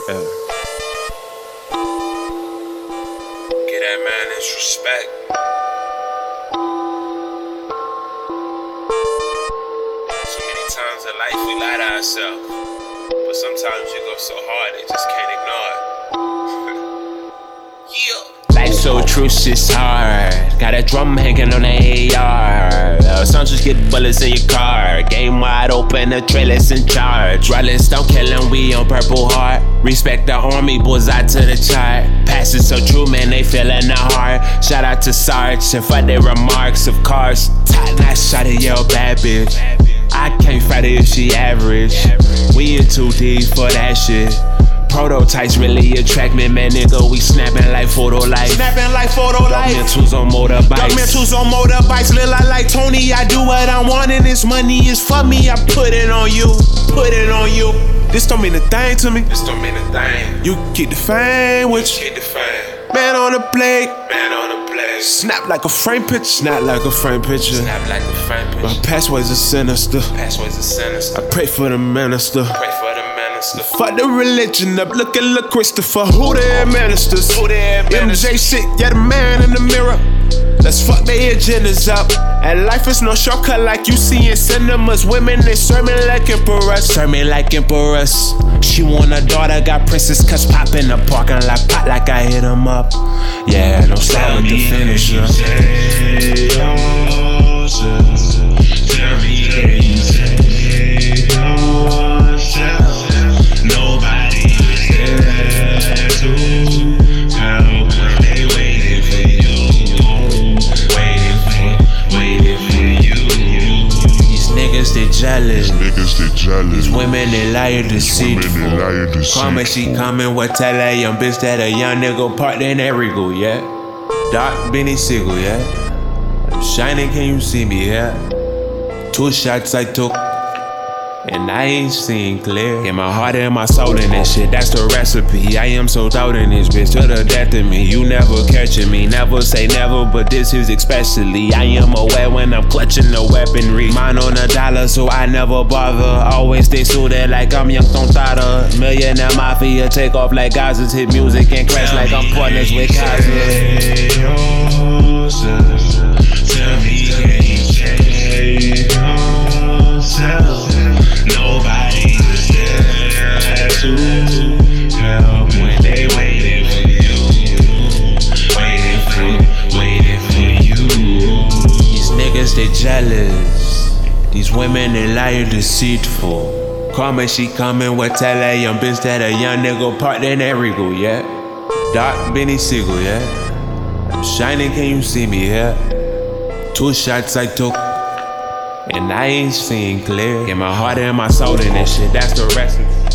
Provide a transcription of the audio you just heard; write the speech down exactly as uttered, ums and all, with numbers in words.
Yeah. Get that man his respect. So many times in life we lie to ourselves, but sometimes you go so hard they just can't ignore it. Yeah. Life so true, shit's hard. Got a drum hanging on the A R. Uh, some just get bullets in your car. Game wide open, the trailer's in charge. Rollins don't kill him, we on Purple Heart. Respect the army, boys out to the chart. Passion so true, man, they feelin' the heart. Shout out to Sarge and for their remarks of cars. Top notch shot at your bad bitch. I can't fight her if she average. We in too deep for that shit. Prototypes really attract me, man, nigga. We snapping like photo life. Snapping like photo life. Documentals on motorbikes. Documentals on motorbikes. Lil' I like Tony. I do what I want, and this money is for me. I put it on you. Put it on you. This don't mean a thing to me. This don't mean a thing. You keep the fame with you. Keep the fame. Man on the plate. Man on the plate. Snap like a frame picture. Snap like a frame picture. Snap like a frame picture. My passways are sinister. Passways are sinister. I pray for the minister. Pray for the minister. Fuck the religion up. Look at look Christopher. Who the ministers? Who the M J shit. Yeah, the man in the mirror. Let's fuck their agendas up. And life is no shortcut like you see in cinemas. Women, they serve me like emperors. Serve me like emperors. She want a daughter, got princess cuts pop in the parking lot. Pop like I hit them up. Yeah, don't start with the finisher. Tell me can you save yourself? Nobody is there to help when they waiting for you. Waiting for, waiting for you. These niggas, they jealous. Niggas, they jealous. These women, they lie deceitful. Women, they lie deceitful. Karma, she coming, what tell that young bitch that a young nigga parked in that Regal, yeah? Dark Benny Siegel, yeah? I'm shining, can you see me, yeah? Two shots I took, and I ain't seen clear. Get my heart and my soul in this shit, that's the recipe. I am so out in this bitch, to the death of me. You never catching me, never say never, but this is especially. I am aware when I'm clutching the weaponry. Mine on a dollar, so I never bother. Always stay suited like I'm young Tontada. Millionaire mafia, take off like Gaza's. Hit music and crash like I'm partners with Gaza. Tell me, can you change yourself? Nobody is there to help when they waiting for you. Waiting for, waiting for you. These niggas, they jealous. These women, they lie deceitful. Karma, she coming, what tell that young bitch that a young nigga parked in that Regal, yeah? Dark Benny Siegel, yeah? I'm shining, can you see me, yeah? Two shots I took, and I ain't seen clear. Get my heart and my soul in this shit, that's the recipe.